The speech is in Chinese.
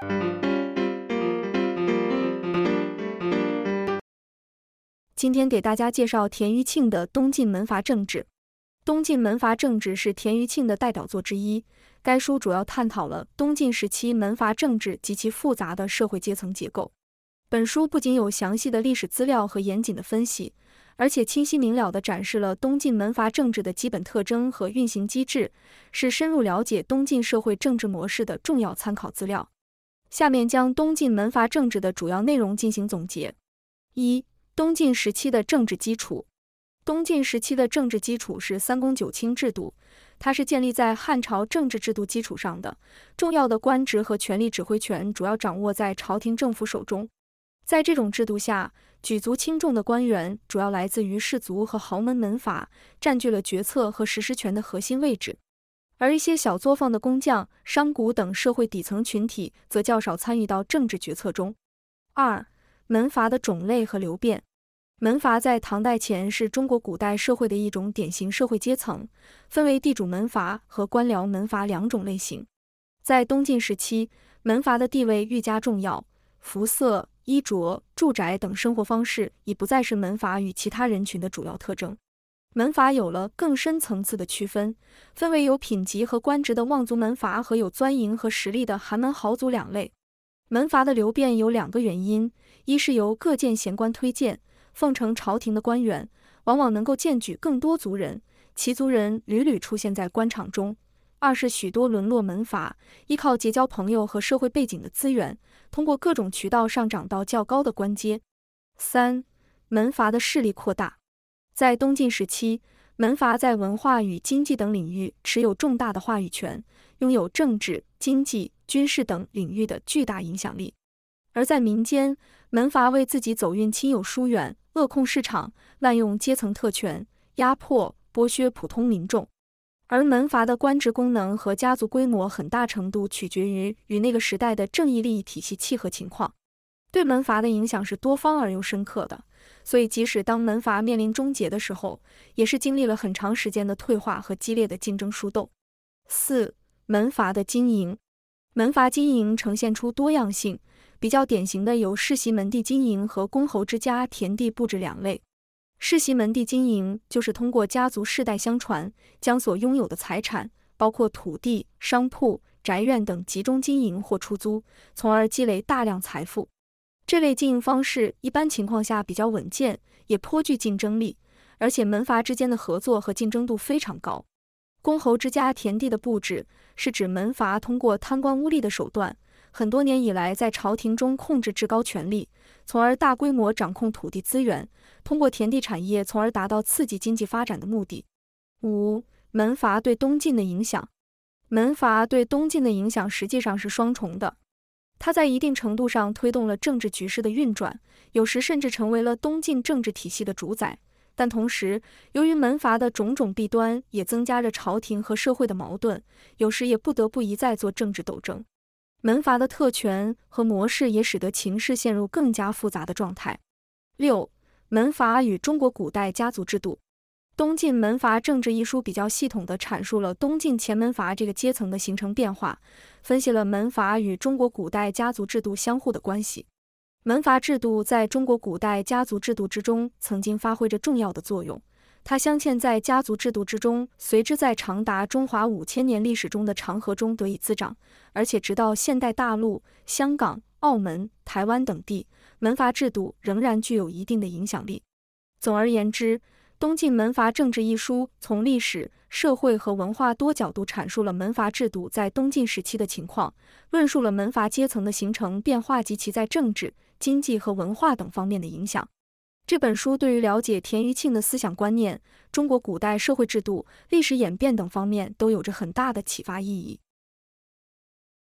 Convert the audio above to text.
今天给大家介绍田余庆的《东晋门阀政治》。《东晋门阀政治》是田余庆的代表作之一。该书主要探讨了东晋时期门阀政治及其复杂的社会阶层结构。本书不仅有详细的历史资料和严谨的分析，而且清晰明了地展示了东晋门阀政治的基本特征和运行机制，是深入了解东晋社会政治模式的重要参考资料。下面将东晋门阀政治的主要内容进行总结。一、东晋时期的政治基础。东晋时期的政治基础是三公九卿制度，它是建立在汉朝政治制度基础上的，重要的官职和权力指挥权主要掌握在朝廷政府手中。在这种制度下，举足轻重的官员主要来自于士族和豪门门阀，占据了决策和实施权的核心位置。而一些小作坊的工匠、商贾等社会底层群体则较少参与到政治决策中。二、门阀的种类和流变。门阀在唐代前是中国古代社会的一种典型社会阶层，分为地主门阀和官僚门阀两种类型。在东晋时期，门阀的地位愈加重要，服色、衣着、住宅等生活方式已不再是门阀与其他人群的主要特征。门阀有了更深层次的区分，分为有品级和官职的望族门阀和有钻营和实力的寒门豪族两类。门阀的流变有两个原因，一是由各荐贤官推荐，奉承朝廷的官员，往往能够荐举更多族人，其族人屡屡出现在官场中；二是许多沦落门阀，依靠结交朋友和社会背景的资源，通过各种渠道上涨到较高的官阶。三、门阀的势力扩大。在东晋时期，门阀在文化与经济等领域持有重大的话语权，拥有政治、经济、军事等领域的巨大影响力。而在民间，门阀为自己走运亲友疏远，扼控市场，滥用阶层特权，压迫、剥削普通民众。而门阀的官职功能和家族规模很大程度取决于与那个时代的正义利益体系契合情况。对门阀的影响是多方而又深刻的，所以即使当门阀面临终结的时候，也是经历了很长时间的退化和激烈的竞争殊斗。四、门阀的经营。门阀经营呈现出多样性，比较典型的有世袭门第经营和公侯之家田地布置两类。世袭门第经营就是通过家族世代相传，将所拥有的财产，包括土地、商铺、宅院等集中经营或出租，从而积累大量财富。这类经营方式一般情况下比较稳健，也颇具竞争力，而且门阀之间的合作和竞争度非常高。公侯之家田地的布置是指门阀通过贪官污吏的手段，很多年以来在朝廷中控制至高权力，从而大规模掌控土地资源，通过田地产业从而达到刺激经济发展的目的。五、门阀对东晋的影响。门阀对东晋的影响实际上是双重的，它在一定程度上推动了政治局势的运转，有时甚至成为了东晋政治体系的主宰。但同时，由于门阀的种种弊端，也增加着朝廷和社会的矛盾，有时也不得不一再做政治斗争。门阀的特权和模式也使得情势陷入更加复杂的状态。六、门阀与中国古代家族制度。东晋门阀政治一书比较系统地阐述了东晋前门阀这个阶层的形成变化，分析了门阀与中国古代家族制度相互的关系。门阀制度在中国古代家族制度之中曾经发挥着重要的作用，它镶嵌在家族制度之中，随之在长达中华5000年历史中的长河中得以滋长，而且直到现代大陆、香港、澳门、台湾等地，门阀制度仍然具有一定的影响力。总而言之，《东晋门阀政治》一书从历史、社会和文化多角度阐述了门阀制度在东晋时期的情况，论述了门阀阶层的形成变化及其在政治、经济和文化等方面的影响。这本书对于了解田余庆的思想观念、中国古代社会制度、历史演变等方面都有着很大的启发意义。